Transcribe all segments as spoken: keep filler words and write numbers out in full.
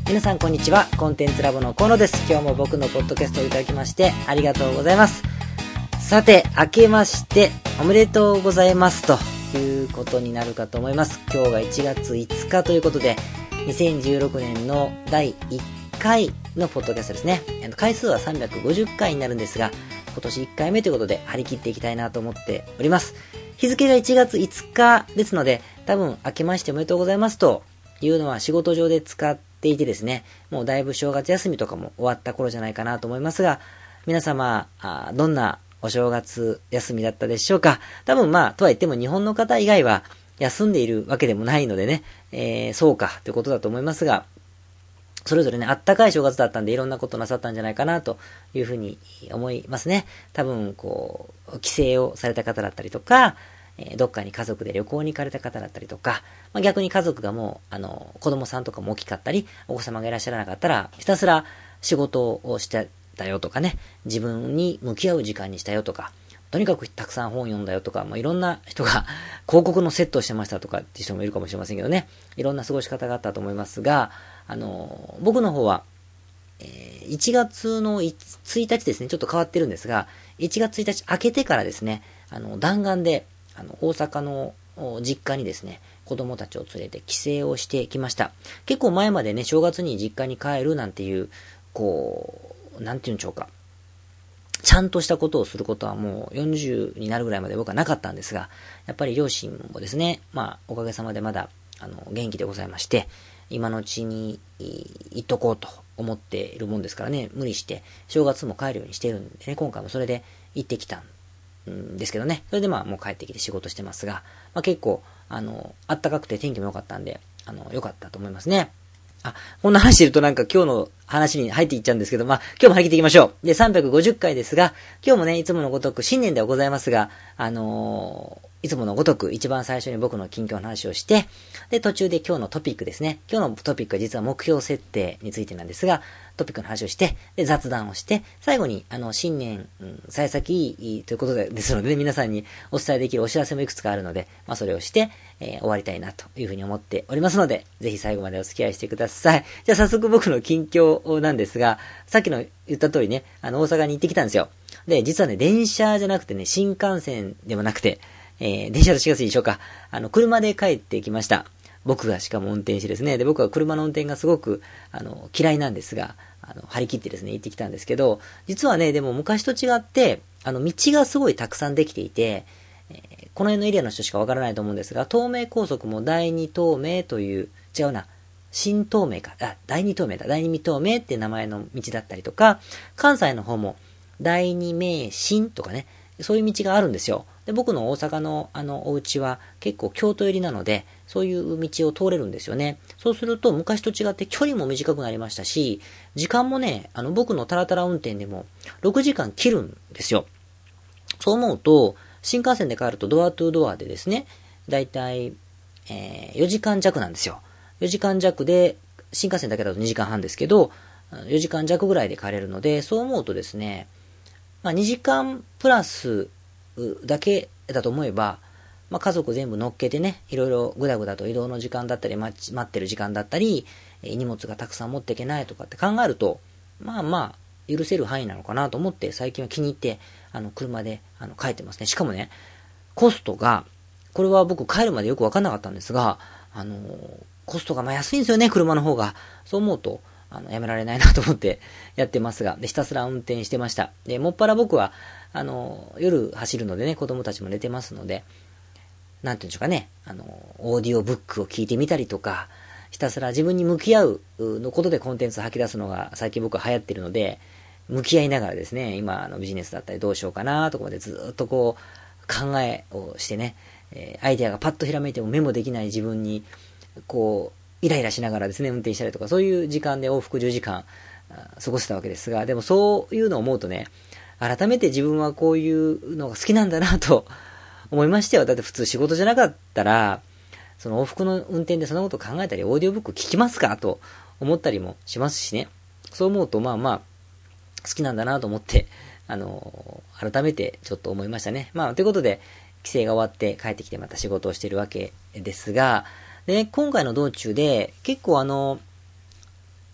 皆さんこんにちは。コンテンツラボの河野です。今日も僕のポッドキャストをいただきましてありがとうございます。さて、明けましておめでとうございますということになるかと思います。今日がいちがついつかということで、にせんじゅうろくねんのだいいっかいのポッドキャストですね。回数はさんびゃくごじゅっかいになるんですが、今年いっかいめということで張り切っていきたいなと思っております。日付がいちがついつかですので、多分明けましておめでとうございますというのは仕事上で使っていてですね、もうだいぶ正月休みとかも終わった頃じゃないかなと思いますが、皆様あどんなお正月休みだったでしょうか。多分まあとは言っても日本の方以外は休んでいるわけでもないのでね、えー、そうかということだと思いますが、それぞれね、あったかい正月だったんでいろんなことなさったんじゃないかなというふうに思いますね。多分こう帰省をされた方だったりとか、えー、どっかに家族で旅行に行かれた方だったりとか、まあ、逆に家族がもうあの子供さんとかも大きかったり、お子様がいらっしゃらなかったらひたすら仕事をしてたよとかね、自分に向き合う時間にしたよとか、とにかくたくさん本読んだよとか、まあ、いろんな人が広告のセットをしてましたとかっていう人もいるかもしれませんけどね、いろんな過ごし方があったと思いますが、あの僕の方は、えー、いちがつのついたちですね、ちょっと変わってるんですが、いちがつついたち明けてからですね、あの弾丸であの大阪の実家にですね、子供たちを連れて帰省をしてきました。結構前までね、正月に実家に帰るなんていう、こう、なんていうんでしょうか、ちゃんとしたことをすることはもうよんじゅうになるぐらいまで僕はなかったんですが、やっぱり両親もですね、まあおかげさまでまだあの元気でございまして、今のうちに行っとこうと思っているもんですからね、無理して正月も帰るようにしてるんでね、今回もそれで行ってきたんですけどね、それでまあもう帰ってきて仕事してますが、まあ、結構あの暖かくて天気も良かったんで、あの良かったと思いますね。あ、こんな話してるとなんか今日の話に入っていっちゃうんですけど、まあ今日も張り切っていきましょう。で、さんびゃくごじゅっかいですが、今日もね、いつものごとく新年ではございますが、あのー、いつものごとく一番最初に僕の近況の話をして、で、途中で今日のトピックですね。今日のトピックは実は目標設定についてなんですが、トピックの話をして、で、雑談をして、最後に、あの、新年、うん、幸先ということで、ですのでね、皆さんにお伝えできるお知らせもいくつかあるので、まあそれをして、えー、終わりたいなというふうに思っておりますので、ぜひ最後までお付き合いしてください。じゃあ早速僕の近況なんですが、さっきの言った通りね、あの、大阪に行ってきたんですよ。で、実はね、電車じゃなくてね、新幹線でもなくて、えー、電車と違うでしょうか。あの、車で帰ってきました。僕がしかも運転してですね。で、僕は車の運転がすごく、あの、嫌いなんですが、あの、張り切ってですね、行ってきたんですけど、実はね、でも昔と違って、あの、道がすごいたくさんできていて、えー、この辺のエリアの人しかわからないと思うんですが、東名高速もだいに東名という、違うな、新東名か、あ、だいに東名だ、だいに東名って名前の道だったりとか、関西の方も、だいに名神とかね、そういう道があるんですよ。で、僕の大阪のあのお家は結構京都寄りなので、そういう道を通れるんですよね。そうすると昔と違って距離も短くなりましたし、時間もね、あの僕のタラタラ運転でもろくじかん切るんですよ。そう思うと、新幹線で帰るとドアトゥドアでですね、だいたい、えー、よじかん弱なんですよ。よじかん弱で、新幹線だけだとにじかんはんですけど、よじかん弱ぐらいで帰れるので、そう思うとですね、まあ、にじかんプラスだけだと思えば、まあ、家族全部乗っけてね、いろいろぐだぐだと移動の時間だったり、待ち、待ってる時間だったり、荷物がたくさん持っていけないとかって考えると、まあまあ、許せる範囲なのかなと思って、最近は気に入って、あの、車で、あの、帰ってますね。しかもね、コストが、これは僕帰るまでよくわかんなかったんですが、あの、コストがまあ安いんですよね、車の方が。そう思うと、あの、やめられないなと思ってやってますが、で、ひたすら運転してました。で、もっぱら僕は、あの、夜走るのでね、子供たちも寝てますので、なんていうんでしょうかね、あの、オーディオブックを聞いてみたりとか、ひたすら自分に向き合うのことでコンテンツを吐き出すのが最近僕は流行ってるので、向き合いながらですね、今あのビジネスだったりどうしようかなとかまでずっとこう考えをしてね、えー、アイデアがパッとひらめいてもメモできない自分にこうイライラしながらですね運転したりとか、そういう時間で往復じゅうじかん過ごせたわけですが、でもそういうのを思うとね、改めて自分はこういうのが好きなんだなと思いましたよ。だって普通仕事じゃなかったらその往復の運転でそんなこと考えたり、オーディオブック聞きますかと思ったりもしますしね。そう思うとまあまあ好きなんだなと思って、あのー、改めてちょっと思いましたね。まあということで帰省が終わって帰ってきてまた仕事をしているわけですが、で、ね、今回の道中で結構あの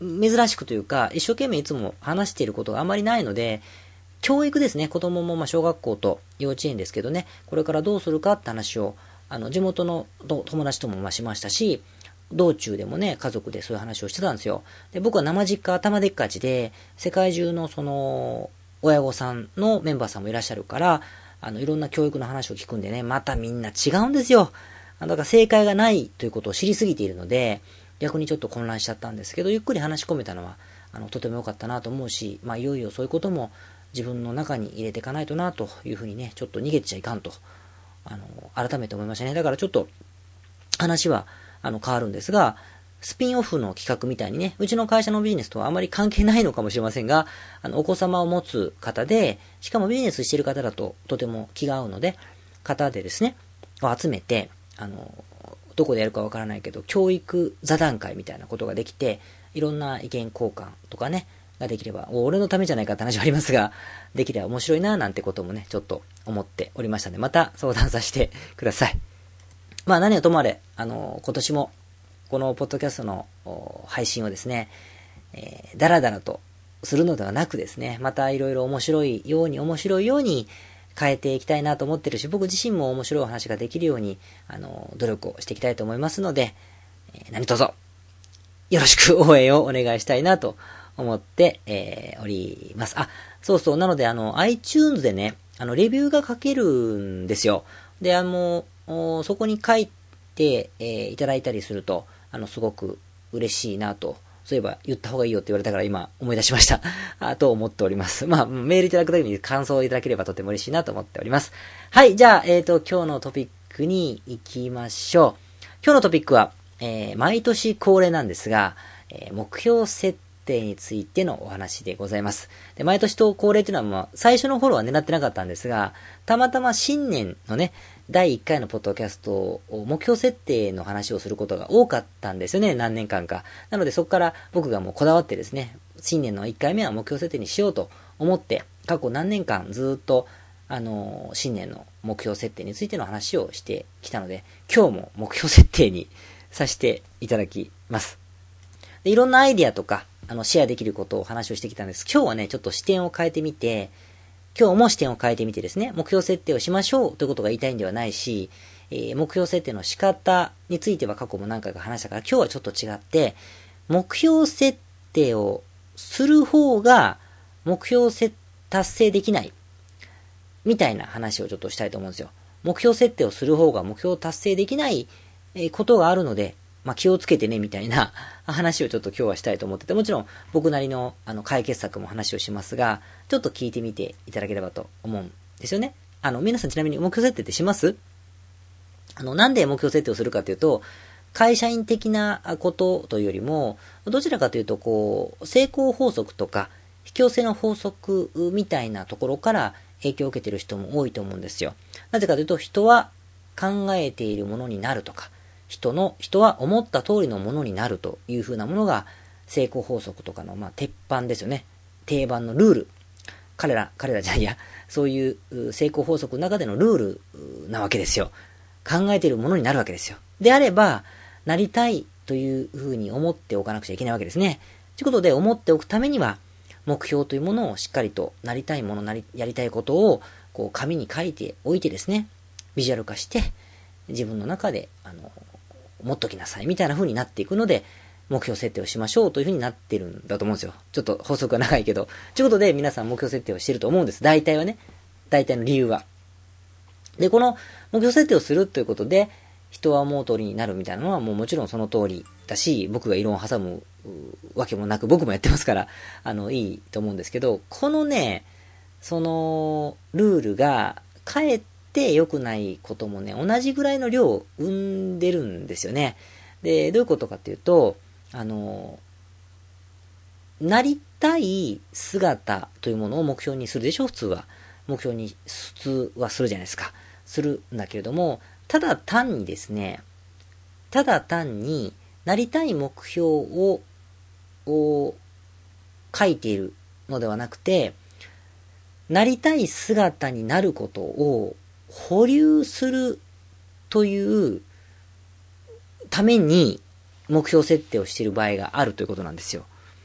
珍しくというか、一生懸命いつも話していることがあまりないので、教育ですね。子供もまあ小学校と幼稚園ですけどね、これからどうするかって話を、あの、地元の友達ともまあしましたし、道中でもね、家族でそういう話をしてたんですよ。で、僕は生実家、頭でっかちで、世界中のその、親御さんのメンバーさんもいらっしゃるから、あの、いろんな教育の話を聞くんでね、またみんな違うんですよ。だから正解がないということを知りすぎているので、逆にちょっと混乱しちゃったんですけど、ゆっくり話し込めたのは、あの、とても良かったなと思うし、まあ、いよいよそういうことも自分の中に入れていかないとなというふうにね、ちょっと逃げちゃいかんと、あの、改めて思いましたね。だからちょっと、話は、あの、変わるんですが、スピンオフの企画みたいにね、うちの会社のビジネスとはあまり関係ないのかもしれませんが、あの、お子様を持つ方で、しかもビジネスしている方だととても気が合うので、方でですね、を集めて、あの、どこでやるかわからないけど、教育座談会みたいなことができて、いろんな意見交換とかね、ができれば、俺のためじゃないかって話はありますが、できれば面白いななんてこともね、ちょっと思っておりましたので、また相談させてください。まあ何はともあれ、あの、今年も、このポッドキャストの配信をですね、えー、だらだらとするのではなくですね、またいろいろ面白いように面白いように変えていきたいなと思ってるし、僕自身も面白いお話ができるように、あの、努力をしていきたいと思いますので、えー、何卒、よろしく応援をお願いしたいなと思って、えー、おります。あ、そうそう、なのであの、iTunes でね、あの、レビューが書けるんですよ。で、あの、そこに書いて、えー、いただいたりすると、あの、すごく嬉しいなと、そういえば言った方がいいよって言われたから今思い出しました。あと思っております。まあ、メールいただくだけに感想をいただければとても嬉しいなと思っております。はい、じゃあ、えっと、今日のトピックに行きましょう。今日のトピックは、えー、毎年恒例なんですが、えー、目標設定についてのお話でございます。で、毎年と恒例というのは、まあ、最初の頃は狙ってなかったんですが、たまたま新年のね、だいいっかいのポッドキャストを目標設定の話をすることが多かったんですよね、何年間か。なのでそこから僕がもうこだわってですね、新年のいっかいめは目標設定にしようと思って、過去何年間ずっと、あのー、新年の目標設定についての話をしてきたので、今日も目標設定にさせていただきます。で、いろんなアイディアとか、あの、シェアできることを話をしてきたんです。今日はね、ちょっと視点を変えてみて、今日も視点を変えてみてですね、目標設定をしましょうということが言いたいんではないし、えー、目標設定の仕方については過去も何回か話したから、今日はちょっと違って、目標設定をする方が目標達成できないみたいな話をちょっとしたいと思うんですよ。目標設定をする方が目標達成できないことがあるので、まあ、気をつけてねみたいな話をちょっと今日はしたいと思ってて、もちろん僕なりのあの解決策も話をしますが、ちょっと聞いてみていただければと思うんですよね。あの、皆さんちなみに目標設定ってします？あの、なんで目標設定をするかというと、会社員的なことというよりも、どちらかというと、こう、成功法則とか、引き寄せの法則みたいなところから影響を受けている人も多いと思うんですよ。なぜかというと、人は考えているものになるとか、人の、人は思った通りのものになるというふうなものが成功法則とかの、まあ、鉄板ですよね。定番のルール。彼ら、彼らじゃないや、そういう成功法則の中でのルールなわけですよ。考えているものになるわけですよ。であれば、なりたいというふうに思っておかなくちゃいけないわけですね。ということで、思っておくためには、目標というものをしっかりとなりたいもの、なり、やりたいことを、こう、紙に書いておいてですね、ビジュアル化して、自分の中で、あの、持っときなさいみたいな風になっていくので、目標設定をしましょうという風になってるんだと思うんですよ。ちょっと法則が長いけど。ということで皆さん目標設定をしていると思うんです。大体はね。大体の理由は。で、この目標設定をするということで、人は思う通りになるみたいなのはもうもちろんその通りだし、僕が異論を挟むわけもなく、僕もやってますから、あの、いいと思うんですけど、このね、その、ルールが、かえってって良くないこともね、同じぐらいの量を生んでるんですよね。で、どういうことかっていうと、あの、なりたい姿というものを目標にするでしょ、普通は。目標に、普通はするじゃないですか。するんだけれども、ただ単にですね、ただ単になりたい目標を、を書いているのではなくて、なりたい姿になることを保留するというために目標設定をしている場合があるということなんですよ。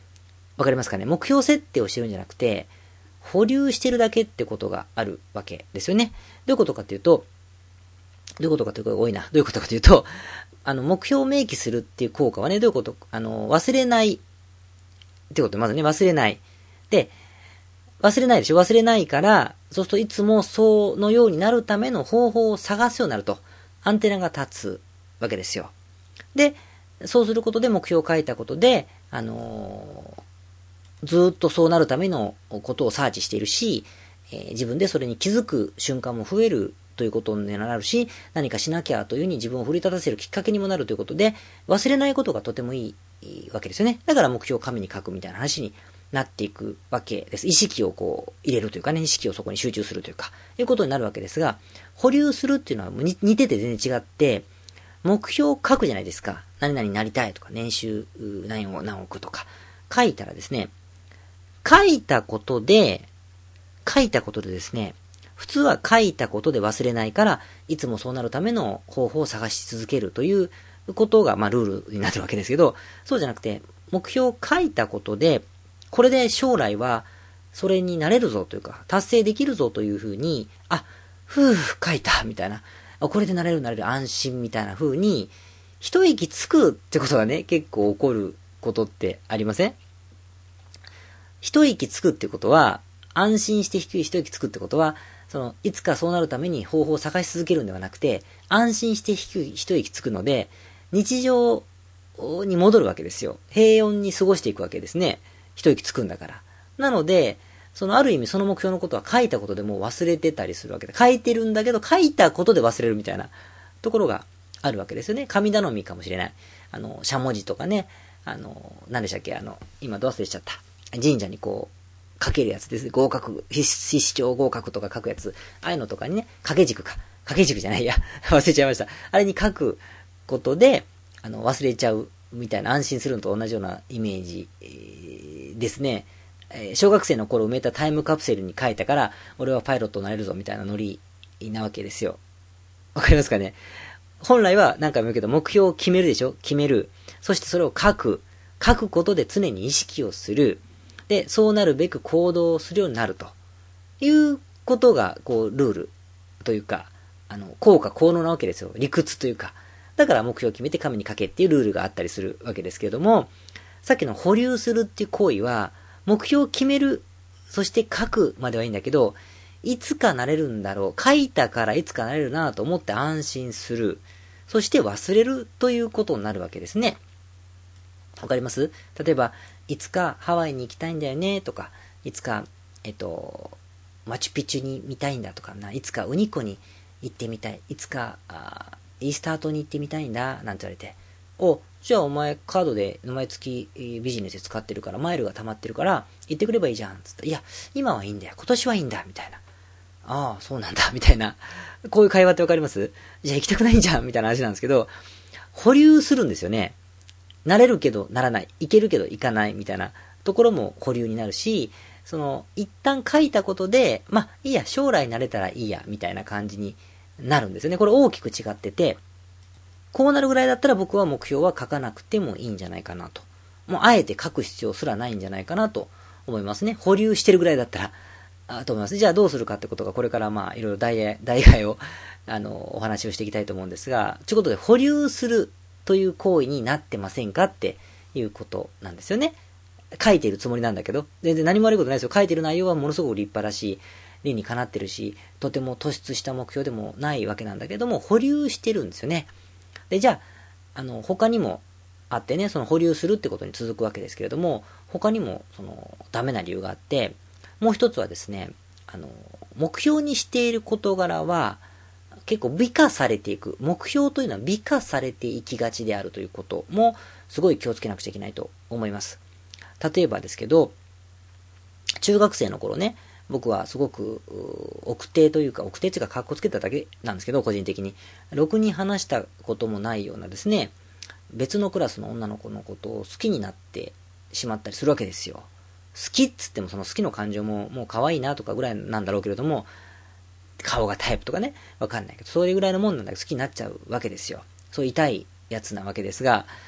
わかりますかね？目標設定をしてるんじゃなくて、保留してるだけってことがあるわけですよね。どういうことかというと、どういうことかというと、多いな。どういうことかというと、あの、目標を明記するっていう効果はね、どういうこと、あの、忘れないってこと、まずね、忘れない。で、忘れないでしょ？忘れないから、そうするといつもそのようになるための方法を探すようになると、アンテナが立つわけですよ。で、そうすることで目標を書いたことで、あのー、ずーっとそうなるためのことをサーチしているし、えー、自分でそれに気づく瞬間も増えるということになるし、何かしなきゃというふうに自分を奮い立たせるきっかけにもなるということで、忘れないことがとてもいいわけですよね。だから目標を紙に書くみたいな話になっていくわけです。意識をこう入れるというかね、意識をそこに集中するというか、いうことになるわけですが、保留するっていうのは似てて全然違って、目標を書くじゃないですか。何々になりたいとか、年収何を何億とか、書いたらですね、書いたことで、書いたことでですね、普通は書いたことで忘れないから、いつもそうなるための方法を探し続けるということが、まあ、ルールになってるわけですけど、そうじゃなくて、目標を書いたことで、これで将来は、それになれるぞというか、達成できるぞというふうに、あ、ふぅ、書いた、みたいな。これでなれるなれる安心みたいな風に、一息つくってことがね、結構起こることってありません？一息つくってことは、安心して一息つくってことは、その、いつかそうなるために方法を探し続けるんではなくて、安心して一息つくので、日常に戻るわけですよ。平穏に過ごしていくわけですね。一息つくんだから。なので、そのある意味その目標のことは書いたことでもう忘れてたりするわけで、書いてるんだけど書いたことで忘れるみたいなところがあるわけですよね。神頼みかもしれない。あの、しゃもじとかね、あの、何でしたっけ、あの、今ど忘れしちゃった。神社にこう、書けるやつです。合格、必死長合格とか書くやつ。ああいうのとかにね、掛け軸か。掛け軸じゃないや。忘れちゃいました。あれに書くことで、あの、忘れちゃうみたいな安心するのと同じようなイメージ、えー、ですね。小学生の頃埋めたタイムカプセルに書いたから、俺はパイロットになれるぞみたいなノリなわけですよ。わかりますかね？本来は何回も言うけど、目標を決めるでしょ？決める。そしてそれを書く。書くことで常に意識をする。で、そうなるべく行動をするようになるということが、こう、ルールというか、あの、効果効能なわけですよ。理屈というか。だから目標を決めて紙に書けっていうルールがあったりするわけですけれども、さっきの保留するっていう行為は、目標を決める、そして書くまではいいんだけど、いつかなれるんだろう。書いたからいつかなれるなと思って安心する。そして忘れるということになるわけですね。わかります？例えば、いつかハワイに行きたいんだよねとか、いつか、えっと、マチュピチュに見たいんだとかな、いつかウニコに行ってみたい、いつか、あイースター島に行ってみたいんだ、なんて言われて、お、じゃあお前カードで毎月ビジネスで使ってるからマイルが溜まってるから行ってくればいいじゃんつったら、いや今はいいんだよ、今年はいいんだみたいな、ああそうなんだみたいな、こういう会話ってわかります？じゃあ行きたくないんじゃんみたいな話なんですけど、保留するんですよね。なれるけどならない、行けるけど行かないみたいなところも保留になるし、その一旦書いたことで、まあいいや、将来なれたらいいやみたいな感じになるんですよね。これ大きく違ってて、こうなるぐらいだったら僕は目標は書かなくてもいいんじゃないかなと。もうあえて書く必要すらないんじゃないかなと思いますね。保留してるぐらいだったら、あと思います。じゃあどうするかってことがこれからまあいろいろ代替をあのお話をしていきたいと思うんですが、ということで保留するという行為になってませんかっていうことなんですよね。書いているつもりなんだけど、全然何も悪いことないですよ。書いてる内容はものすごく立派だし、理にかなってるし、とても突出した目標でもないわけなんだけども、保留してるんですよね。で、じゃあ、あの、他にもあってね、その保留するってことに続くわけですけれども、他にも、その、ダメな理由があって、もう一つはですね、あの、目標にしている事柄は、結構美化されていく。目標というのは美化されていきがちであるということも、すごい気をつけなくちゃいけないと思います。例えばですけど、中学生の頃ね、僕はすごく奥手というか、奥手っていうか格好つけただけなんですけど、個人的にろくに話したこともないようなですね、別のクラスの女の子のことを好きになってしまったりするわけですよ。好きっつってもその好きの感情ももう可愛いなとかぐらいなんだろうけれども、顔がタイプとかね、わかんないけど、それぐらいのもんなんだけど好きになっちゃうわけですよ。そう痛いやつなわけですが、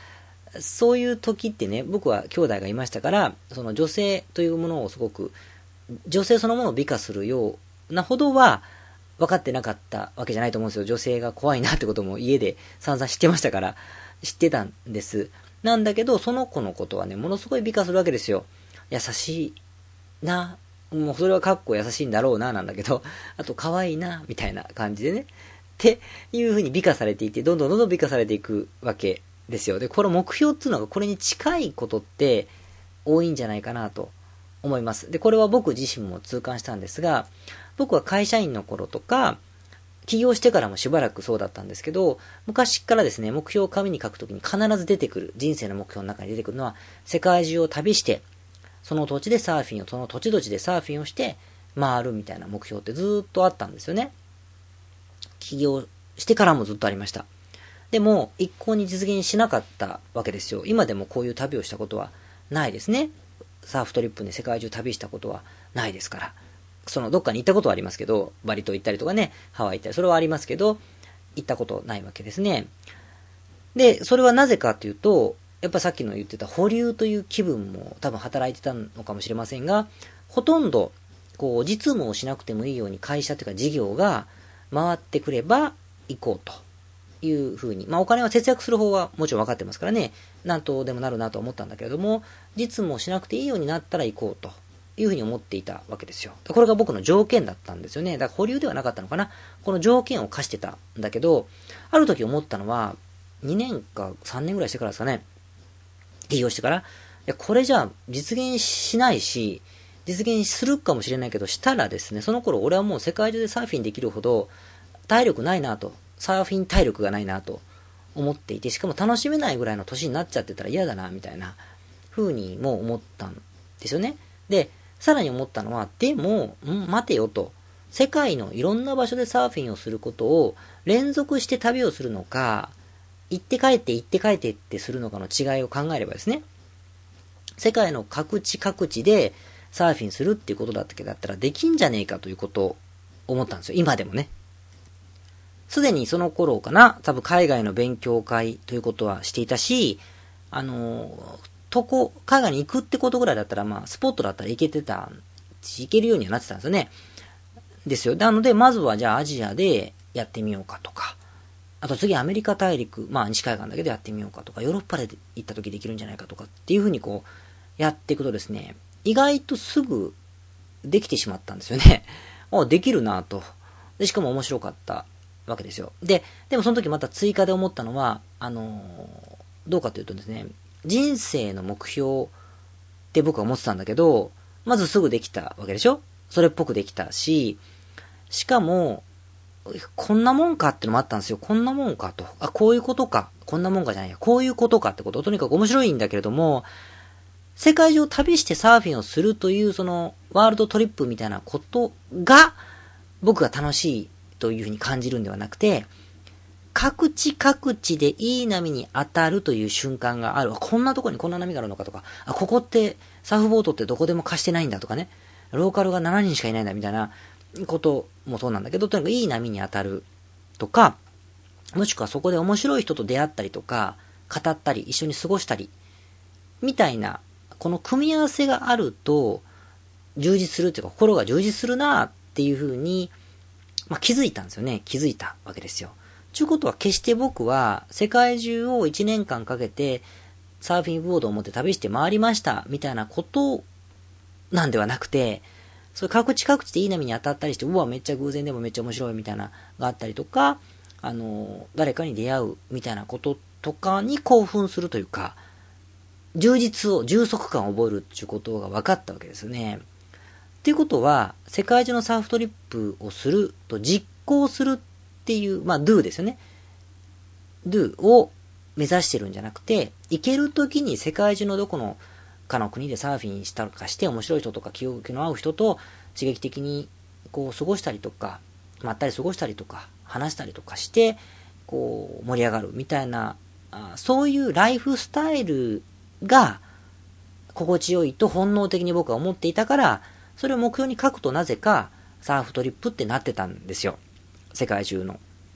そういう時ってね、僕は兄弟がいましたから、その女性というものをすごく、女性そのものを美化するようなほどは分かってなかったわけじゃないと思うんですよ。女性が怖いなってことも家で散々知ってましたから、知ってたんです。なんだけど、その子のことはね、ものすごい美化するわけですよ。優しいな、もうそれはかっこ優しいんだろうな、なんだけど、あと可愛いな、みたいな感じでね。っていう風に美化されていて、どんどんどんどん美化されていくわけですよ。で、この目標っていうのがこれに近いことって多いんじゃないかなと思います。で、これは僕自身も痛感したんですが、僕は会社員の頃とか、起業してからもしばらくそうだったんですけど、昔からですね、目標を紙に書くときに必ず出てくる、人生の目標の中に出てくるのは、世界中を旅して、その土地でサーフィンを、その土地土地でサーフィンをして回るみたいな目標ってずーっとあったんですよね。起業してからもずっとありました。でも、一向に実現しなかったわけですよ。今でもこういう旅をしたことはないですね。サーフトリップで世界中旅したことはないですから。そのどっかに行ったことはありますけど、バリ島行ったりとかね、ハワイ行ったり、それはありますけど、行ったことないわけですね。で、それはなぜかというと、やっぱさっきの言ってた保留という気分も多分働いてたのかもしれませんが、ほとんど、こう、実務をしなくてもいいように会社というか事業が回ってくれば行こうというふうに。まあお金は節約する方はもちろん分かってますからね、なんとでもなるなと思ったんだけれども、実務をしなくていいようになったら行こうというふうに思っていたわけですよ。これが僕の条件だったんですよね。だから保留ではなかったのかな。この条件を課してたんだけど、ある時思ったのは、にねんかさんねんぐらいしてからですかね。起業してから。いや、これじゃあ実現しないし、実現するかもしれないけど、したらですね、その頃俺はもう世界中でサーフィンできるほど体力ないなと、サーフィン体力がないなと思っていて、しかも楽しめないぐらいの年になっちゃってたら嫌だな、みたいな風にも思ったんですよね。で、さらに思ったのは、でも、ん待てよと。世界のいろんな場所でサーフィンをすることを連続して旅をするのか、行って帰って行って帰ってってするのかの違いを考えればですね、世界の各地各地でサーフィンするっていうことだったけどだったらできんじゃねえかということを思ったんですよ。今でもね。すでにその頃かな、多分海外の勉強会ということはしていたし、あの、とこ、海外に行くってことぐらいだったら、まあ、スポットだったら行けてたし、行けるようにはなってたんですよね。ですよ。なので、まずはじゃあアジアでやってみようかとか、あと次アメリカ大陸、まあ西海岸だけでやってみようかとか、ヨーロッパで行った時できるんじゃないかとかっていうふうにこう、やっていくとですね、意外とすぐできてしまったんですよね。あ、できるなと。で、しかも面白かったわけですよ。で、でもその時また追加で思ったのは、あのー、どうかというとですね、人生の目標って僕は思ってたんだけど、まずすぐできたわけでしょ？それっぽくできたし、しかも、こんなもんかってのもあったんですよ。こんなもんかと。あ、こういうことか。こんなもんかじゃないや。こういうことかってこと。とにかく面白いんだけれども、世界中を旅してサーフィンをするというそのワールドトリップみたいなことが僕が楽しいというふうに感じるんではなくて、各地各地でいい波に当たるという瞬間がある。こんなとこにこんな波があるのかとか、あ、ここってサーフボードってどこでも貸してないんだとかね。ローカルがしちにんしかいないんだみたいなこともそうなんだけど、とにかくいい波に当たるとか、もしくはそこで面白い人と出会ったりとか、語ったり、一緒に過ごしたり、みたいな、この組み合わせがあると、充実するっていうか、心が充実するなっていうふうに、まあ、気づいたんですよね。気づいたわけですよ。ということは決して僕は世界中をいちねんかんかけてサーフィンボードを持って旅して回りましたみたいなことなんではなくて、それ各地各地でいい波に当たったりして、うわ、めっちゃ偶然でもめっちゃ面白いみたいながあったりとか、あの、誰かに出会うみたいなこととかに興奮するというか、充実を、充足感を覚えるっていうことが分かったわけですよね。っていうことは、世界中のサーフトリップをすると実行するっていう、まあ、do ですよね。do を目指してるんじゃなくて、行けるときに世界中のどこのかの国でサーフィンしたりとかして面白い人とか気の合う人と刺激的にこう過ごしたりとか、まったり過ごしたりとか、話したりとかして、こう盛り上がるみたいな、あそういうライフスタイルが心地よいと本能的に僕は思っていたから、それを目標に書くとなぜかサーフトリップってなってたんですよ。世界中の。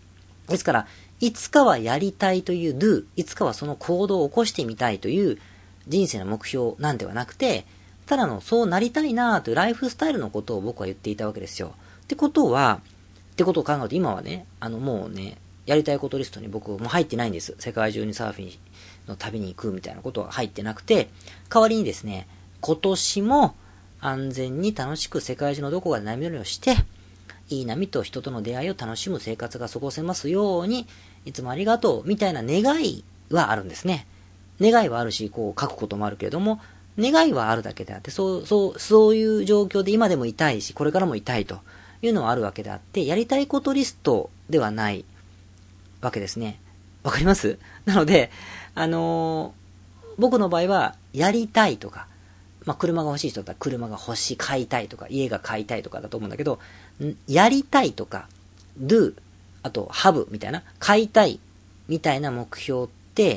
ですから、いつかはやりたいという do、いつかはその行動を起こしてみたいという人生の目標なんではなくて、ただのそうなりたいなというライフスタイルのことを僕は言っていたわけですよ。ってことは、ってことを考えると今はね、あのもうね、やりたいことリストに僕もう入ってないんです。世界中にサーフィンの旅に行くみたいなことは入ってなくて、代わりにですね、今年も安全に楽しく世界中のどこかで波乗りをして、いい波と人との出会いを楽しむ生活が過ごせますように、いつもありがとうみたいな願いはあるんですね。願いはあるし、こう書くこともあるけれども、願いはあるだけであって、そう、そう、そういう状況で今でもいたいし、これからもいたいというのはあるわけであって、やりたいことリストではないわけですね。わかります？なので、あのー、僕の場合は、やりたいとか、まあ、車が欲しい人だったら車が欲しい、買いたいとか、家が買いたいとかだと思うんだけど、やりたいとか、do、あと have みたいな、買いたいみたいな目標って、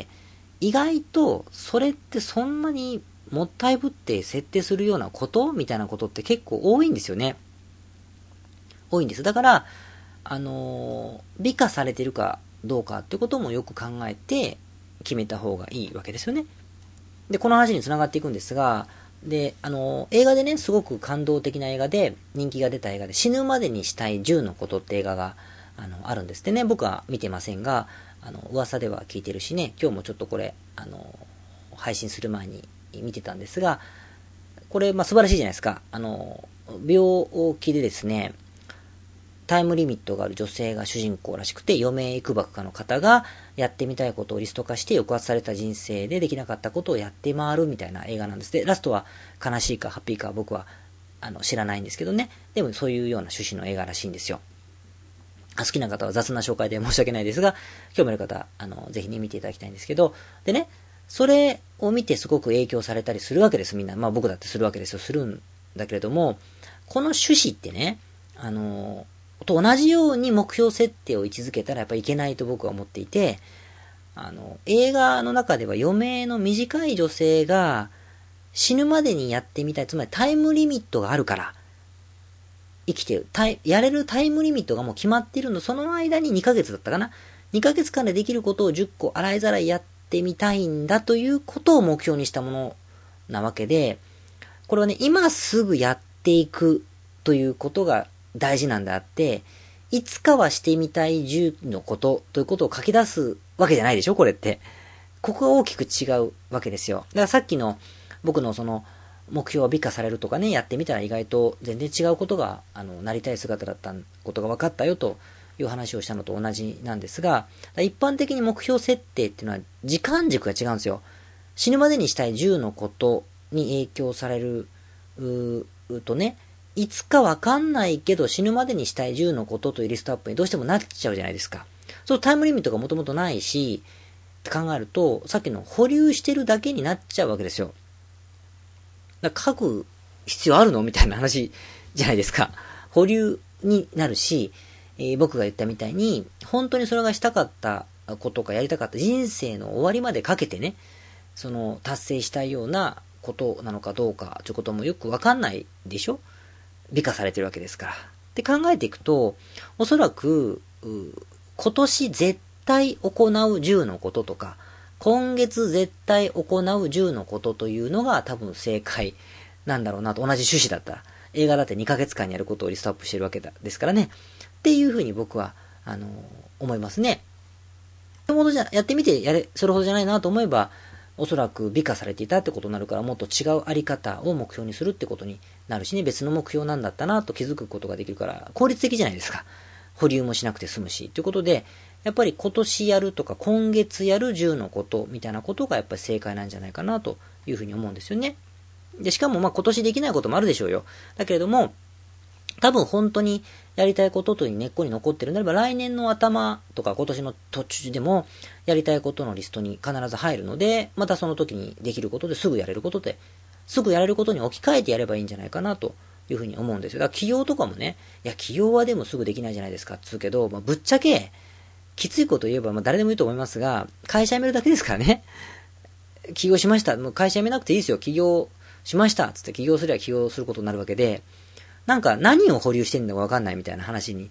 意外とそれってそんなにもったいぶって設定するようなことみたいなことって結構多いんですよね。多いんです。だから、あのー、美化されてるかどうかってこともよく考えて決めた方がいいわけですよね。で、この話に繋がっていくんですが、で、あのー、映画でね、すごく感動的な映画で、人気が出た映画で、死ぬまでにしたいじゅうのことって映画が、あの、あるんですってね。僕は見てませんが、あの、噂では聞いてるしね、今日もちょっとこれ、あの、配信する前に見てたんですが、これ、まあ、素晴らしいじゃないですか。あの、病気でですね、タイムリミットがある女性が主人公らしくて、余命いくばくかの方がやってみたいことをリスト化して抑圧された人生でできなかったことをやって回るみたいな映画なんです。で、ラストは悲しいかハッピーか僕はあの知らないんですけどね。でもそういうような趣旨の映画らしいんですよ。好きな方は雑な紹介で申し訳ないですが、興味ある方、あの、ぜひね、見ていただきたいんですけど、でね、それを見てすごく影響されたりするわけです、みんな。まあ僕だってするわけですよ、するんだけれども、この趣旨ってね、あの、と同じように目標設定を位置づけたらやっぱいけないと僕は思っていて、あの、映画の中では余命の短い女性が死ぬまでにやってみたい、つまりタイムリミットがあるから、生きてる。やれるタイムリミットがもう決まっているの。その間ににかげつだったかな。にかげつかんでできることをじゅっこ洗いざらいやってみたいんだということを目標にしたものなわけで、これはね、今すぐやっていくということが大事なんであって、いつかはしてみたいじゅうのことということを書き出すわけじゃないでしょ、これって。ここが大きく違うわけですよ。だからさっきの僕のその、目標は美化されるとかね、やってみたら意外と全然違うことが、あの、なりたい姿だったことが分かったよという話をしたのと同じなんですが、一般的に目標設定っていうのは時間軸が違うんですよ。死ぬまでにしたいじゅうのことに影響される、うーとね、いつか分かんないけど死ぬまでにしたいじゅうのことというリストアップにどうしてもなっちゃうじゃないですか。そうタイムリミットがもともとないし、って考えると、さっきの保留してるだけになっちゃうわけですよ。だから書く必要あるのみたいな話じゃないですか。保留になるし、えー、僕が言ったみたいに、本当にそれがしたかったことかやりたかった人生の終わりまでかけてね、その達成したいようなことなのかどうかということもよくわかんないでしょ？美化されてるわけですから。って考えていくと、おそらく、今年絶対行うじゅうのこととか、今月絶対行うじゅうのことというのが多分正解なんだろうなと。同じ趣旨だったら。映画だってにかげつかんにやることをリストアップしてるわけだですからね。っていうふうに僕は、あのー、思いますね。それほどじゃ、やってみてやれ、それほどじゃないなと思えば、おそらく美化されていたってことになるから、もっと違うあり方を目標にするってことになるしね、別の目標なんだったなと気づくことができるから、効率的じゃないですか。保留もしなくて済むし。ということで、やっぱり今年やるとか今月やるじゅうのことみたいなことがやっぱり正解なんじゃないかなというふうに思うんですよね。で、しかもまあ今年できないこともあるでしょうよ。だけれども、多分本当にやりたいことという根っこに残ってるんであれば、来年の頭とか今年の途中でもやりたいことのリストに必ず入るので、またその時にできることですぐやれることで、すぐやれることに置き換えてやればいいんじゃないかなというふうに思うんですよ。だから起業とかもね、いや起業はでもすぐできないじゃないですかっつうけど、まあ、ぶっちゃけきついこと言えば、まあ、誰でもいいと思いますが、会社辞めるだけですからね。起業しました。もう会社辞めなくていいですよ。起業しました。つって起業すれば起業することになるわけで、なんか何を保留してんのかわかんないみたいな話に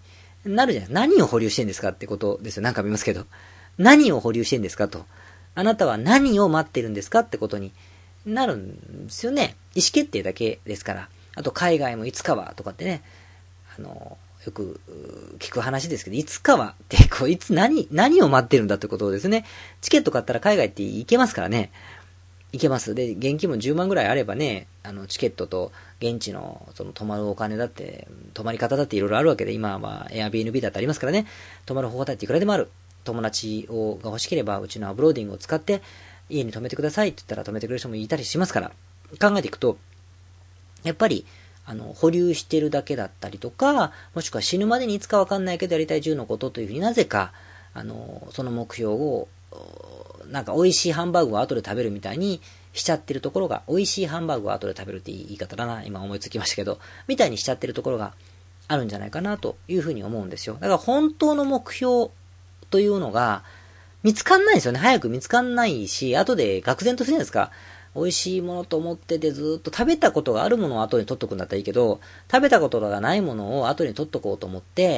なるじゃない。何を保留してんですかってことですよ。何回も言いますけど。何を保留してんですかと。あなたは何を待ってるんですかってことになるんですよね。意思決定だけですから。あと海外もいつかはとかってね、あの、よく聞く話ですけど、いつかはって、こう、いつ何、何を待ってるんだってことですね。チケット買ったら海外って行けますからね。行けます。で、現金もじゅうまんぐらいあればね、あの、チケットと現地の、その、泊まるお金だって、泊まり方だっていろいろあるわけで、今は Airbnb だってありますからね、泊まる方法だっていくらでもある。友達をが欲しければ、うちのアブローディングを使って、家に泊めてくださいって言ったら泊めてくれる人もいたりしますから、考えていくと、やっぱり、あの、保留してるだけだったりとか、もしくは死ぬまでにいつかわかんないけどやりたいじゅうのことというふうになぜか、あの、その目標を、なんか美味しいハンバーグを後で食べるみたいにしちゃってるところが、美味しいハンバーグを後で食べるって言い方だな、今思いつきましたけど、みたいにしちゃってるところがあるんじゃないかなというふうに思うんですよ。だから本当の目標というのが見つかんないんですよね。早く見つかんないし、後で愕然とするじゃないですか。美味しいものと思っててずっと食べたことがあるものを後に取っとくんだったらいいけど、食べたことがないものを後に取っとこうと思って、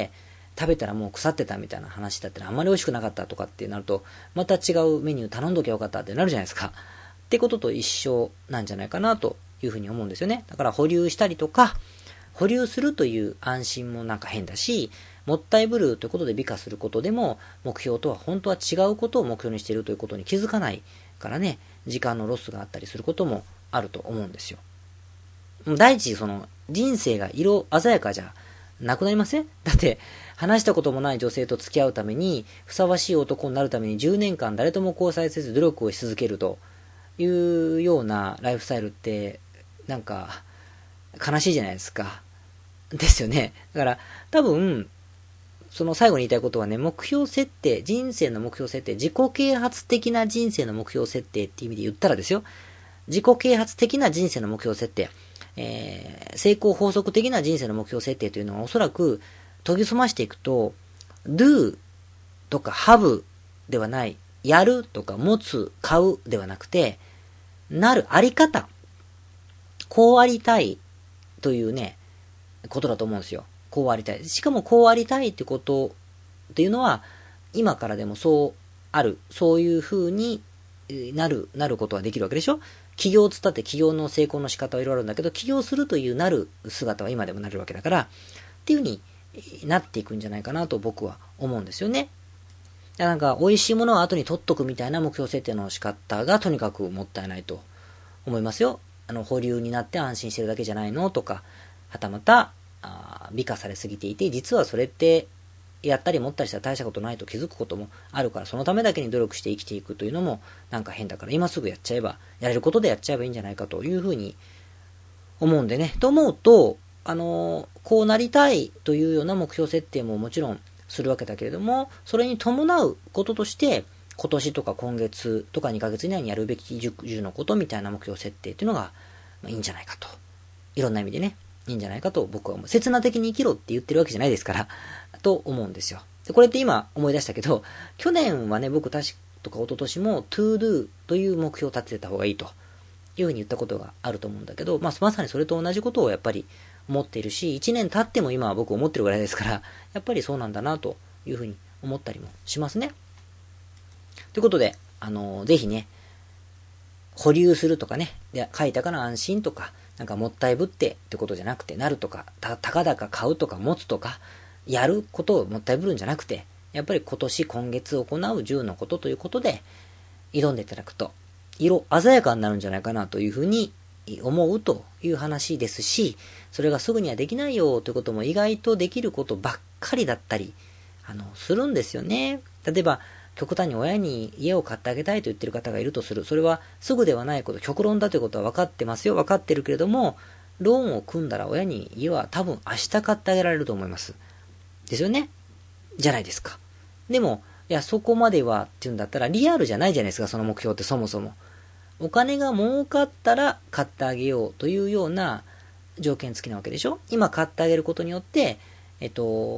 食べたらもう腐ってたみたいな話だったらあんまり美味しくなかったとかってなると、また違うメニュー頼んどきゃよかったってなるじゃないですか。ってことと一緒なんじゃないかなというふうに思うんですよね。だから保留したりとか、保留するという安心もなんか変だし、もったいぶるということで美化することでも、目標とは本当は違うことを目標にしているということに気づかないからね、時間のロスがあったりすることもあると思うんですよ。第一、その人生が色鮮やかじゃなくなりません？だって話したこともない女性と付き合うためにふさわしい男になるためにじゅうねんかん誰とも交際せず努力をし続けるというようなライフスタイルってなんか悲しいじゃないですか。ですよね。だから多分その最後に言いたいことはね、目標設定、人生の目標設定、自己啓発的な人生の目標設定っていう意味で言ったらですよ。自己啓発的な人生の目標設定、えー、成功法則的な人生の目標設定というのはおそらく研ぎ澄ましていくと、do とか have ではない、やるとか持つ、買うではなくて、なる、あり方、こうありたいというね、ことだと思うんですよ。こうありたい。しかもこうありたいってことっていうのは、今からでもそうある、そういう風になる、なることはできるわけでしょ？起業つったって起業の成功の仕方はいろいろあるんだけど、起業するというなる姿は今でもなるわけだから、っていう風になっていくんじゃないかなと僕は思うんですよね。なんか美味しいものは後に取っとくみたいな目標設定の仕方がとにかくもったいないと思いますよ。あの保留になって安心してるだけじゃないのとか、はたまたあ美化されすぎていて、実はそれってやったり持ったりしたら大したことないと気づくこともあるから、そのためだけに努力して生きていくというのもなんか変だから、今すぐやっちゃえば、やれることでやっちゃえばいいんじゃないかというふうに思うんでね。と思うと、あのー、こうなりたいというような目標設定ももちろんするわけだけれども、それに伴うこととして、今年とか今月とかにかげつ以内にやるべきじゅうのことみたいな目標設定っていうのが、まあ、いいんじゃないかと。いろんな意味でね、いいんじゃないかと僕は思う。刹那的に生きろって言ってるわけじゃないですから、と思うんですよ。で、これって今思い出したけど、去年はね、僕確かとか一昨年も to do という目標を立てた方がいいというふうに言ったことがあると思うんだけど、まあ、まさにそれと同じことをやっぱり思っているし、いちねん経っても今は僕思ってるぐらいですから、やっぱりそうなんだなというふうに思ったりもしますね。ということで、あのー、ぜひね、保留するとかね、で書いたから安心とか、なんかもったいぶってってことじゃなくて、なるとか、た、たかだか買うとか持つとか、やることをもったいぶるんじゃなくて、やっぱり今年今月行うじゅうのことということで、挑んでいただくと、色鮮やかになるんじゃないかなというふうに思うという話ですし、それがすぐにはできないよということも意外とできることばっかりだったり、あの、するんですよね。例えば、極端に親に家を買ってあげたいと言ってる方がいるとする。それはすぐではないこと、極論だということは分かってますよ。分かってるけれども、ローンを組んだら親に家は多分明日買ってあげられると思います。ですよね。じゃないですか。でも、いや、そこまではっていうんだったらリアルじゃないじゃないですか、その目標ってそもそも。お金が儲かったら買ってあげようというような条件付きなわけでしょ。今買ってあげることによって、えっと、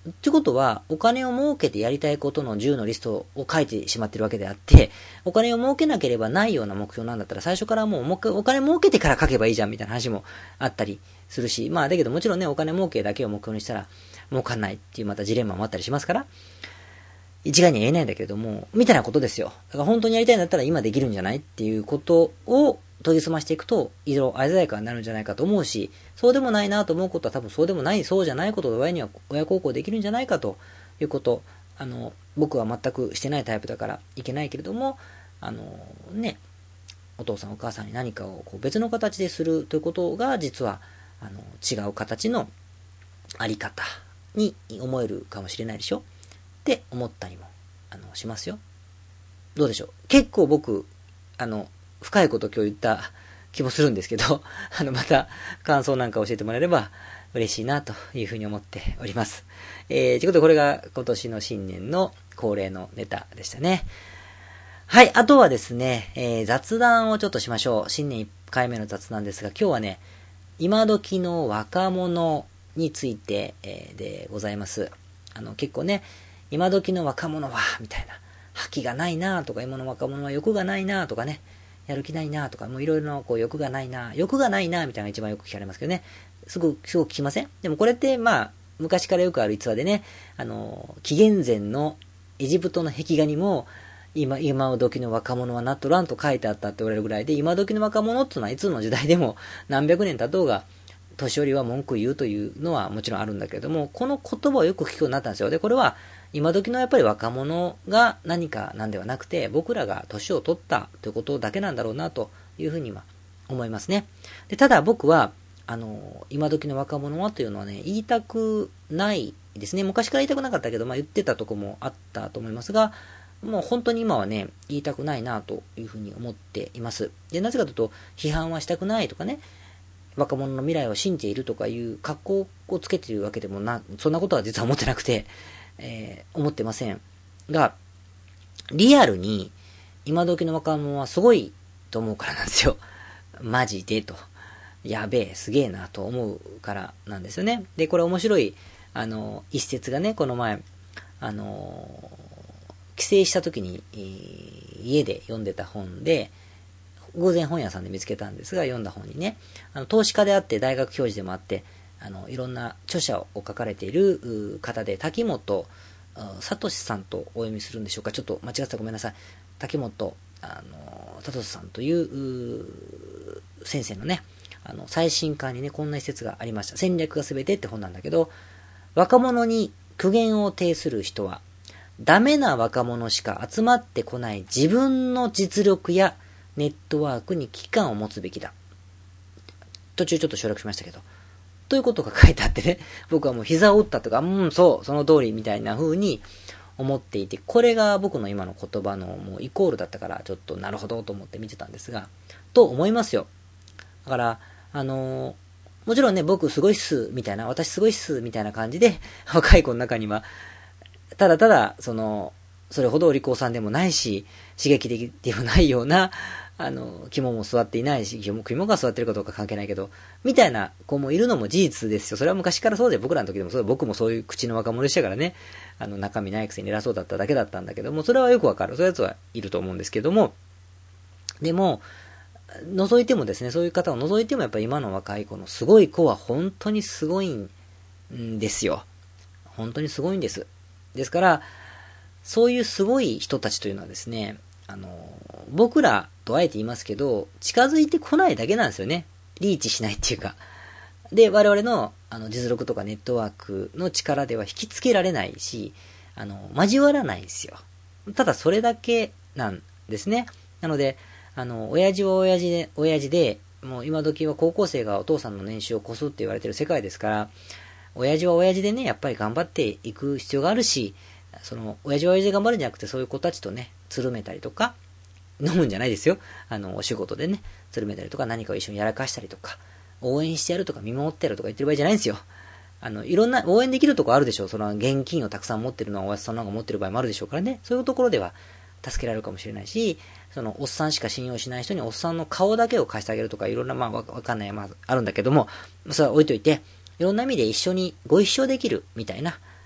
ってことは、お金を儲けてやりたいことのじゅうのリストを書いてしまってるわけであって、お金を儲けなければないような目標なんだったら、最初からもう、もうお金儲けてから書けばいいじゃんみたいな話もあったりするし、まあだけどもちろんね、お金儲けだけを目標にしたら、儲かんないっていうまたジレンマもあったりしますから、一概には言えないんだけれども、みたいなことですよ。だから本当にやりたいんだったら今できるんじゃないっていうことを研ぎ澄ましていくと、色鮮やかになるんじゃないかと思うし、そうでもないなと思うことは多分そうでもない、そうじゃないことの場合には親孝行できるんじゃないかということ、あの、僕は全くしてないタイプだからいけないけれども、あの、ね、お父さんお母さんに何かをこう別の形でするということが、実は、あの、違う形のあり方に思えるかもしれないでしょって思ったりも、あの、しますよ。どうでしょう。結構僕、あの、深いこと今日言った気もするんですけど、あの、また感想なんか教えてもらえれば嬉しいなというふうに思っております。えー、ということでこれが今年の新年の恒例のネタでしたね。はい、あとはですね、えー、雑談をちょっとしましょう。新年いっかいめの雑談ですが、今日はね、今時の若者について、えー、でございます。あの、結構ね、今時の若者は、みたいな、覇気がないなとか、今の若者は欲がないなとかね、やる気ないなとか、もういろいろなこう欲がないな、欲がないなみたいなのが一番よく聞かれますけどね。すごく、すごく聞きません？でもこれってまあ、昔からよくある逸話でね、あの、紀元前のエジプトの壁画にも、今、今時の若者はなっとらんと書いてあったって言われるぐらいで、今時の若者っていうのはいつの時代でも何百年経とうが、年寄りは文句言うというのはもちろんあるんだけれども、この言葉をよく聞くようになったんですよ。で、これは今時のやっぱり若者が何かなんではなくて、僕らが年を取ったということだけなんだろうなというふうには思いますね。で、ただ僕は、あの、今時の若者はというのはね、言いたくないですね。昔から言いたくなかったけど、まあ言ってたとこもあったと思いますが、もう本当に今はね、言いたくないなというふうに思っています。で、なぜかというと、批判はしたくないとかね、若者の未来を信じているとかいう格好をつけているわけでもな、そんなことは実は思ってなくて、えー、思ってません。が、リアルに今時の若者はすごいと思うからなんですよ。マジでと。やべえ、すげえなと思うからなんですよね。で、これ面白い、あの、一節がね、この前、あの、帰省した時に、えー、家で読んでた本で、偶然本屋さんで見つけたんですが、読んだ本にね、あの投資家であって大学教授でもあって、あのいろんな著者を書かれている方で、滝本聡さんとお読みするんでしょうか。ちょっと間違ってたらごめんなさい。滝本あの聡さんという先生のね、あの最新刊にね、こんな一節がありました。戦略がすべてって本なんだけど、若者に苦言を呈する人はダメな若者しか集まってこない自分の実力やネットワークに危機感を持つべきだ。途中ちょっと省略しましたけど。ということが書いてあってね、僕はもう膝を打ったとか、うん、そう、その通りみたいな風に思っていて、これが僕の今の言葉のもうイコールだったから、ちょっとなるほどと思って見てたんですが、と思いますよ。だから、あのー、もちろんね、僕すごいっす、みたいな、私すごいっす、みたいな感じで、若い子の中には、ただただ、その、それほどお利口さんでもないし、刺激的でもないような、あの、肝も座っていないし、肝、肝が座ってるかどうか関係ないけど、みたいな子もいるのも事実ですよ。それは昔からそうで、僕らの時でもそうで、僕もそういう口の若者でしたからね。あの、中身ないくせに偉そうだっただけだったんだけども、それはよくわかる。そういうやつはいると思うんですけども、でも、覗いてもですね、そういう方を覗いてもやっぱり今の若い子のすごい子は本当にすごいんですよ。本当にすごいんです。ですから、そういうすごい人たちというのはですね、あの、僕らとあえて言いますけど、近づいてこないだけなんですよね。リーチしないっていうか。で、我々のあの実力とかネットワークの力では引きつけられないし、あの、交わらないんですよ。ただそれだけなんですね。なので、あの、親父は親父で、親父で、もう今時は高校生がお父さんの年収を越すって言われてる世界ですから、親父は親父でね、やっぱり頑張っていく必要があるし、その、親父は親父で頑張るんじゃなくて、そういう子たちとね、つるめたりとか、飲むんじゃないですよ。あの、お仕事でね、つるめたりとか、何かを一緒にやらかしたりとか、応援してやるとか、見守ってやるとか言ってる場合じゃないんですよ。あの、いろんな、応援できるとこあるでしょう。その、現金をたくさん持ってるのは、おやつさんなんか持ってる場合もあるでしょうからね。そういうところでは、助けられるかもしれないし、その、おっさんしか信用しない人に、おっさんの顔だけを貸してあげるとか、いろんな、まあ、わかんない、まあ、あるんだけども、それは置いといて、いろんな意味で一緒に、ご一緒できる、みたいな、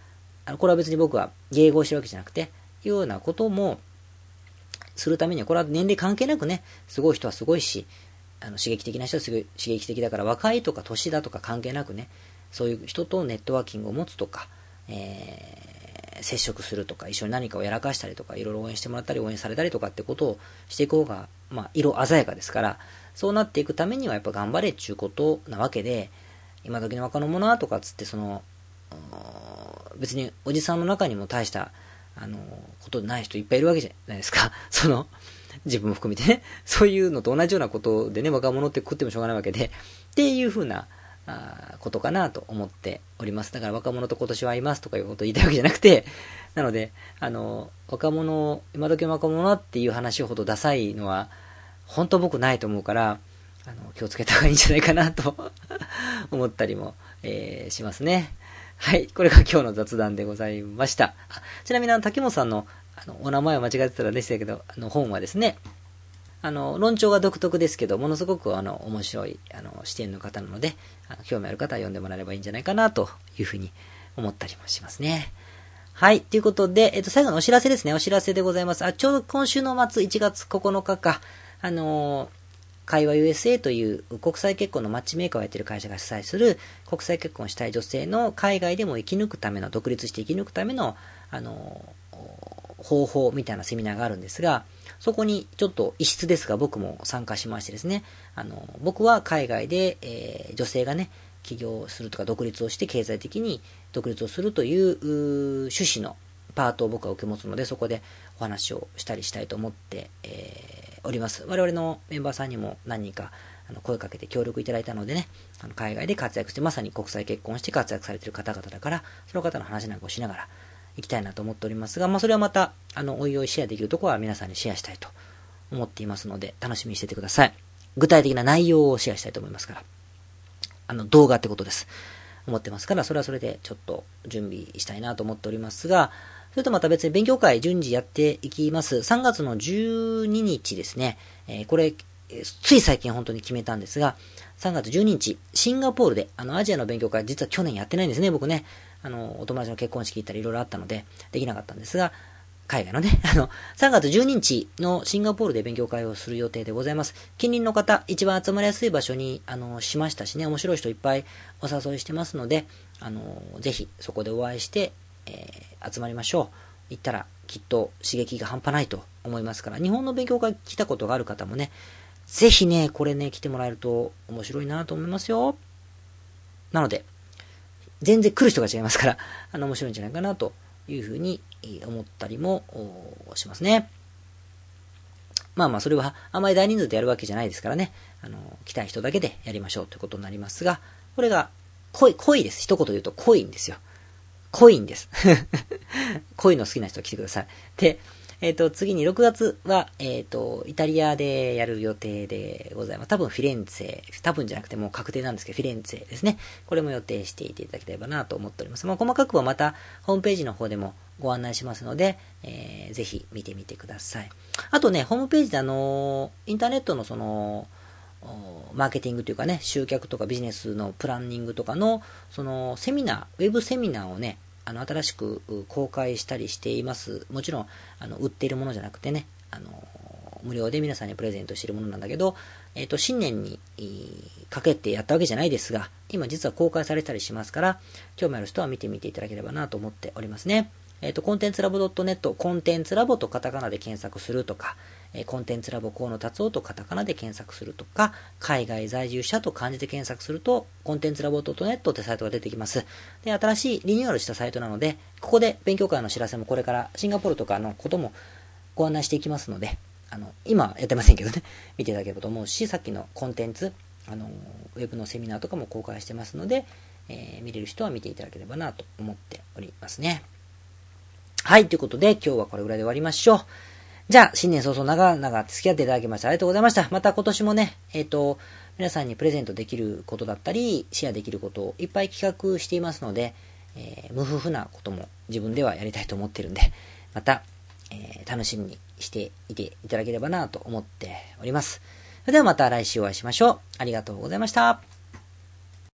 あの、これは別に僕は迎合してるわけじゃなくて、いうようなことも、するためには、これは年齢関係なくね、すごい人はすごいし、あの、刺激的な人はすごい刺激的だから、若いとか年だとか関係なくね、そういう人とネットワーキングを持つとか、えー、接触するとか、一緒に何かをやらかしたりとか、いろいろ応援してもらったり、応援されたりとかってことをしていく方が、まあ、色鮮やかですから、そうなっていくためにはやっぱ頑張れっていうことなわけで、今時の若者はとかつって、その、別におじさんの中にも大した、あの、ことない人いっぱいいるわけじゃないですか。その、自分も含めてね、そういうのと同じようなことでね、若者って食ってもしょうがないわけで、っていう風な、あことかなと思っております。だから若者と今年は会いますとかいうことを言いたいわけじゃなくて、なので、あの、若者、今時の若者っていう話ほどダサいのは、本当僕ないと思うから、あの、気をつけた方がいいんじゃないかなと思ったりも、えー、しますね。はい。これが今日の雑談でございました。ちなみにあの、竹本さんの、あの、お名前を間違えてたらでしたけど、あの、本はですね、あの、論調が独特ですけど、ものすごくあの、面白い、あの、視点の方なので、あの興味ある方は読んでもらえればいいんじゃないかな、というふうに思ったりもしますね。はい。ということで、えっと、最後のお知らせですね。お知らせでございます。あ、ちょうど今週の末、いちがつここのかか、あのー、会話 ユーエスエー という国際結婚のマッチメーカーをやっている会社が主催する国際結婚したい女性の海外でも生き抜くための、独立して生き抜くための、あのー、方法みたいなセミナーがあるんですが、そこにちょっと異質ですが僕も参加しましてですね、あの、僕は海外で、えー、女性がね、起業するとか独立をして経済的に独立をするという、う趣旨のパートを僕は受け持つので、そこでお話をしたりしたいと思って、えー、おります。我々のメンバーさんにも何人かあの声かけて協力いただいたのでね、あの海外で活躍して、まさに国際結婚して活躍されている方々だから、その方の話なんかをしながら行きたいなと思っておりますが、まあそれはまた、あの、おいおいシェアできるところは皆さんにシェアしたいと思っていますので、楽しみにしててください。具体的な内容をシェアしたいと思いますから。あの、動画ってことです。思ってますから、それはそれでちょっと準備したいなと思っておりますが、それとまた別に勉強会順次やっていきます。さんがつのじゅうににちですね。えー、これ、つい最近本当に決めたんですが、さんがつじゅうににち、シンガポールで、あの、アジアの勉強会、実は去年やってないんですね、僕ね。あの、お友達の結婚式行ったりいろいろあったので、できなかったんですが、海外のね、あの、さんがつじゅうににちのシンガポールで勉強会をする予定でございます。近隣の方、一番集まりやすい場所に、あの、しましたしね、面白い人いっぱいお誘いしてますので、あの、ぜひそこでお会いして、えー、集まりましょう。行ったらきっと刺激が半端ないと思いますから、日本の勉強会来たことがある方もね、ぜひね、これね、来てもらえると面白いなと思いますよ。なので、全然来る人が違いますから、あの、面白いんじゃないかなというふうに思ったりもしますね。まあまあ、それはあまり大人数でやるわけじゃないですからね、あの、来たい人だけでやりましょうということになりますが、これが濃い、濃いです。一言で言うと濃いんですよ。濃いんです。濃いの好きな人は来てください。で、えっと、次にろくがつは、えっと、イタリアでやる予定でございます。多分フィレンツェ、多分じゃなくてもう確定なんですけど、フィレンツェですね。これも予定していていただければなと思っております。まあ、細かくはまた、ホームページの方でもご案内しますので、えー、ぜひ見てみてください。あとね、ホームページであの、インターネットのその、マーケティングというかね、集客とかビジネスのプランニングとかの、そのセミナー、ウェブセミナーをね、あの、新しく公開したりしています。もちろん、あの、売っているものじゃなくてね、あの、無料で皆さんにプレゼントしているものなんだけど、えっと、新年にかけてやったわけじゃないですが、今実は公開されたりしますから、興味ある人は見てみていただければなと思っておりますね。えっと、コンテンツラボ .net、コンテンツラボとカタカナで検索するとか、えー、コンテンツラボ河野達夫とカタカナで検索するとか、海外在住者と漢字で検索すると、コンテンツラボ .net ってサイトが出てきます。で、新しいリニューアルしたサイトなので、ここで勉強会の知らせもこれからシンガポールとかのこともご案内していきますので、あの、今やってませんけどね、見ていただければと思うし、さっきのコンテンツ、あの、ウェブのセミナーとかも公開してますので、えー、見れる人は見ていただければなと思っておりますね。はい、ということで今日はこれぐらいで終わりましょう。じゃあ、新年早々長々付き合っていただきましてありがとうございました。また今年もね、えっと、皆さんにプレゼントできることだったり、シェアできることをいっぱい企画していますので、えー、無夫婦なことも自分ではやりたいと思ってるんで、また、えー、楽しみにしていていただければなと思っております。それではまた来週お会いしましょう。ありがとうございました。